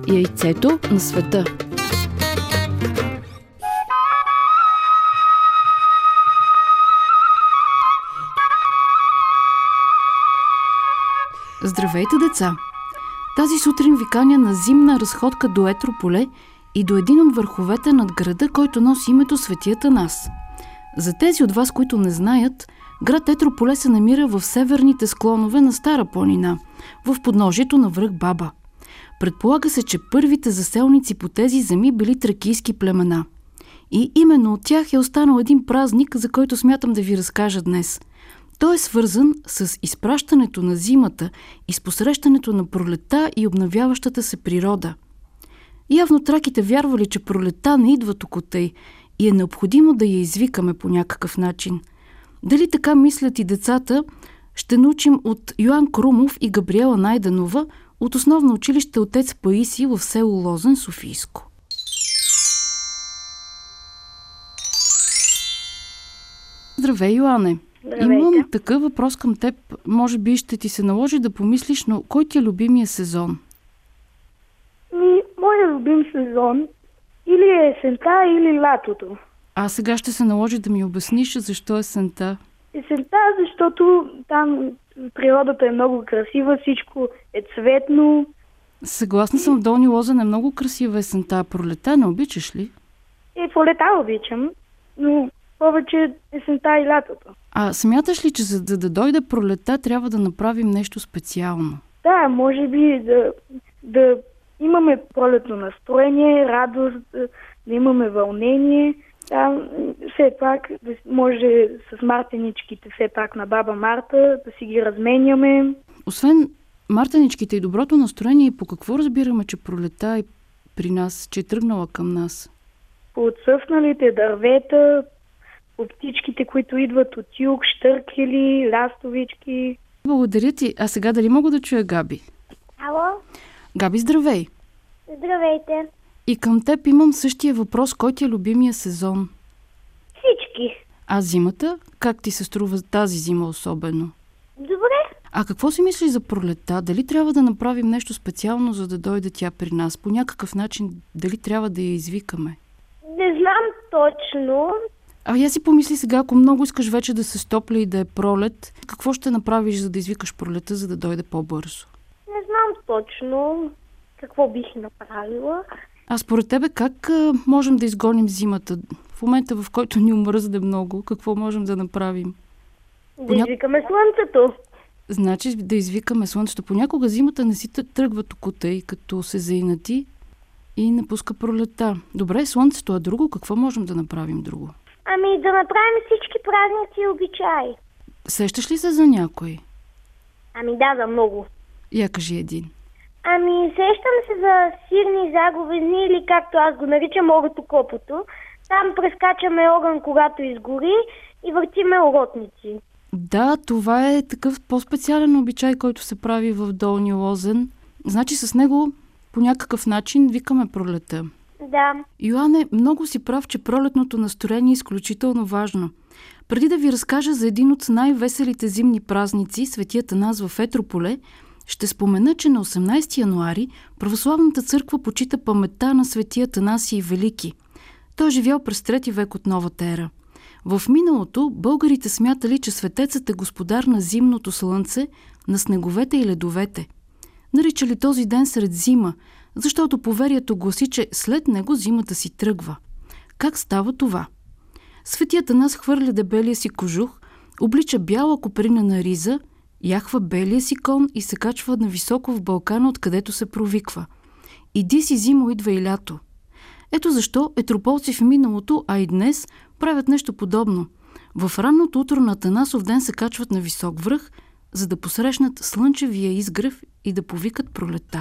Яйцето на света. Здравейте, деца! Тази сутрин ви каня на зимна разходка до Етрополе и до един от върховете над града, който носи името Свети Атанас. За тези от вас, които не знаят, град Етрополе се намира в северните склонове на Стара планина, в подножието на връх Баба. Предполага се, че първите заселници по тези земи били тракийски племена. И именно от тях е останал един празник, за който смятам да ви разкажа днес. Той е свързан с изпращането на зимата и с посрещането на пролетта и обновяващата се природа. Явно траките вярвали, че пролетта не идва току-тъй и е необходимо да я извикаме по някакъв начин. Дали така мислят и децата, ще научим от Йоан Крумов и Габриела Найденова от основно училище Отец Паисий в село Лозен, Софийско. Здравей, Йоане! Здравейте. Имам такъв въпрос към теб. Може би ще ти се наложи да помислиш, но кой ти е любимия сезон? Моя любим сезон или е есента, или лятото. А сега ще се наложи да ми обясниш защо е есента. Есента, защото там природата е много красива, всичко е цветно. Съгласна съм, в Долни Лозен е много красива есента, а пролета не обичаш ли? Пролета обичам, но повече есента и лятото. А смяташ ли, че за да дойде пролета, трябва да направим нещо специално? Да, може би да имаме пролетно настроение, радост, да имаме вълнение. Да, все пак, може с мартеничките все пак на баба Марта да си ги разменяме. Освен мартеничките и доброто настроение, по какво разбираме, че пролета е при нас, че е тръгнала към нас? По отсъфналите дървета, по птичките, които идват от юг, щъркели, ластовички. Благодаря ти. А сега дали мога да чуя Габи? Ало? Габи, здравей! Здравейте! И към теб имам същия въпрос. Кой ти е любимия сезон? Всички. А зимата? Как ти се струва тази зима особено? Добре. А какво си мислиш за пролетта? Дали трябва да направим нещо специално, за да дойде тя при нас? По някакъв начин, дали трябва да я извикаме? Не знам точно. Я си помисли сега, ако много искаш вече да се стопля и да е пролет, какво ще направиш, за да извикаш пролета, за да дойде по-бързо? Не знам точно какво бих направила. А според тебе как можем да изгоним зимата? В момента, в който ни омръзне много, какво можем да направим? Да извикаме слънцето. Значи да извикаме слънцето. Понякога зимата не си тръгва току-тъй, и като се заинати и напуска пролета. Добре, слънцето, а друго? Какво можем да направим друго? Да направим всички празници и обичаи. Сещаш ли се за някой? Да, за много. Я кажи един. Сещам се за сирни заговени, или както аз го наричам, оротокопото. Там прескачаме огън, когато изгори, и въртиме уротници. Да, това е такъв по-специален обичай, който се прави в Долни Лозен. Значи с него по някакъв начин викаме пролета. Да. Йоане, много си прав, че пролетното настроение е изключително важно. Преди да ви разкажа за един от най-веселите зимни празници, Свети Атанас в Етрополе, ще спомена, че на 18 януари православната църква почита паметта на Свети Атанасий Велики. Той е живял през 3 век от новата ера. В миналото българите смятали, че светецът е господар на зимното слънце, на снеговете и ледовете. Наричали този ден сред зима, защото поверието гласи, че след него зимата си тръгва. Как става това? Свети Атанас хвърля дебелия си кожух, облича бяла копринена риза, яхва белия си кон и се качва нависоко в Балкана, откъдето се провиква. Иди си зимо, идва и лято. Ето защо етрополци в миналото, а и днес, правят нещо подобно. В ранното утро на Атанасов ден се качват на висок връх, за да посрещнат слънчевия изгрев и да повикат пролетта.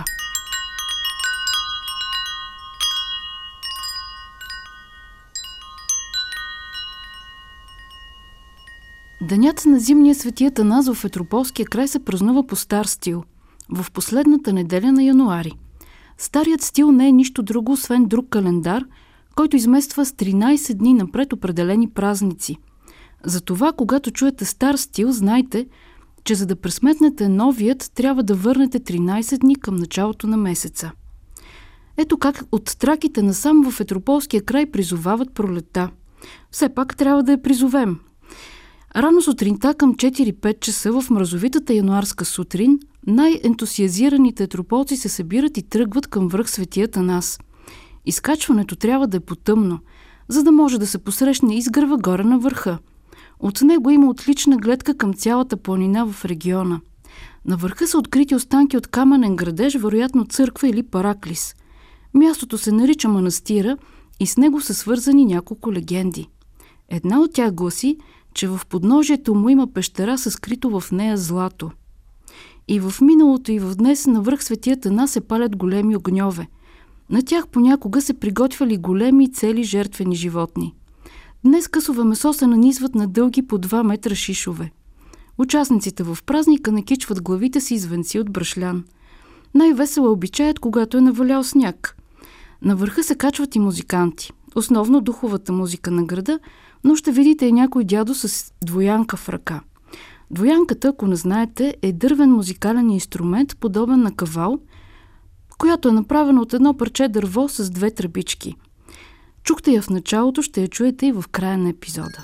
Денят на зимния Свети Атанас в Етрополския край се празнува по стар стил, в последната неделя на януари. Старият стил не е нищо друго, освен друг календар, който измества с 13 дни напред определени празници. Затова, когато чуете стар стил, знайте, че за да пресметнете новият, трябва да върнете 13 дни към началото на месеца. Ето как от Траките насам в Етрополския край призовават пролетта. Все пак трябва да я призовем. Рано сутринта към 4-5 часа в мразовитата януарска сутрин най-ентусиазираните етрополци се събират и тръгват към връх Свети Атанас. Изкачването трябва да е потъмно, за да може да се посрещне изгрева горе на върха. От него има отлична гледка към цялата планина в региона. На върха са открити останки от каменен градеж, вероятно църква или параклис. Мястото се нарича Манастира и с него са свързани няколко легенди. Една от тях гласи, че в подножието му има пещера със скрито в нея злато. И в миналото и в днес на връх Свети Атанас се палят големи огньове. На тях понякога се приготвяли големи и цели жертвени животни. Днес късове месо се нанизват на дълги по 2 метра шишове. Участниците в празника накичват главите си с венци от брашлян. Най-весело е обичаят, когато е навалял сняг. На върха се качват и музиканти. Основно духовата музика на града, но ще видите и някой дядо с двоянка в ръка. Двоянката, ако не знаете, е дървен музикален инструмент, подобен на кавал, която е направена от едно парче дърво с 2 тръбички. Чухте я в началото, ще я чуете и в края на епизода.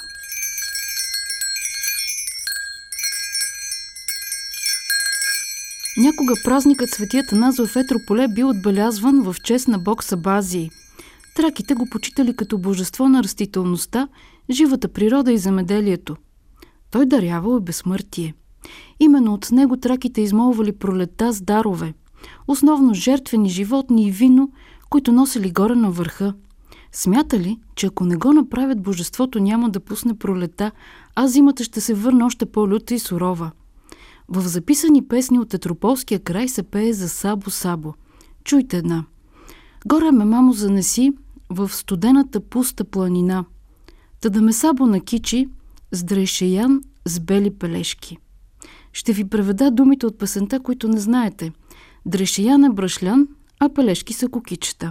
Някога празникът Свети Атанас в Етрополе бил отбелязван в чест на бог Сабазий. Траките го почитали като божество на растителността, живата природа и земеделието. Той дарявал и безсмъртие. Именно от него траките измолвали пролетта с дарове, основно жертвени животни и вино, които носили горе на върха. Смятали, че ако не го направят, божеството няма да пусне пролетта, а зимата ще се върне още по-люта и сурова. В записани песни от Етрополския край се пее за Сабо-Сабо. Чуйте една. Горе ме, мамо, занеси в студената пуста планина, та да ме Сабо накичи с дрейшеян с бели пелешки. Ще ви преведа думите от песента, които не знаете. Дрейшеян е брашлян, а пелешки са кукичета.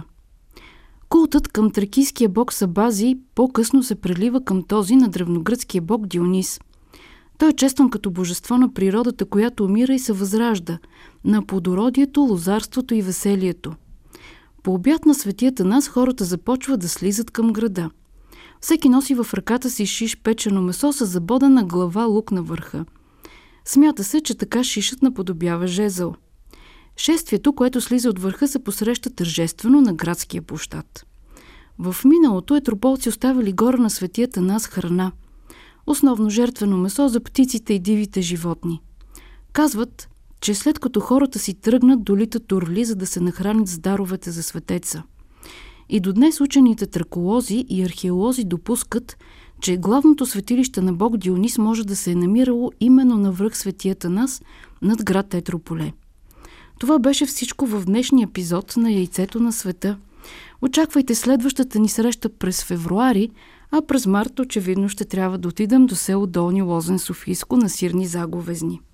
Култът към тракийския бог Сабазий по-късно се прелива към този на древногръцкия бог Дионис. Той е честван като божество на природата, която умира и се възражда, на плодородието, лозарството и веселието. По обяд на Свети Атанас хората започват да слизат към града. Всеки носи в ръката си шиш печено месо с забодена глава лук на върха. Смята се, че така шишът наподобява жезъл. Шествието, което слиза от върха, се посреща тържествено на градския площад. В миналото етрополци оставили горе на Свети Атанас храна. Основно жертвено месо за птиците и дивите животни. Казват, че след като хората си тръгнат, долитат орли, за да се нахранят с даровете за светеца. И до днес учените траколози и археолози допускат, че главното светилище на бог Дионис може да се е намирало именно на връх Свети Атанас над град Етрополе. Това беше всичко в днешния епизод на Яйцето на света. Очаквайте следващата ни среща през февруари, а през март очевидно ще трябва да отидем до село Долни Лозен Софийско на сирни заговезни.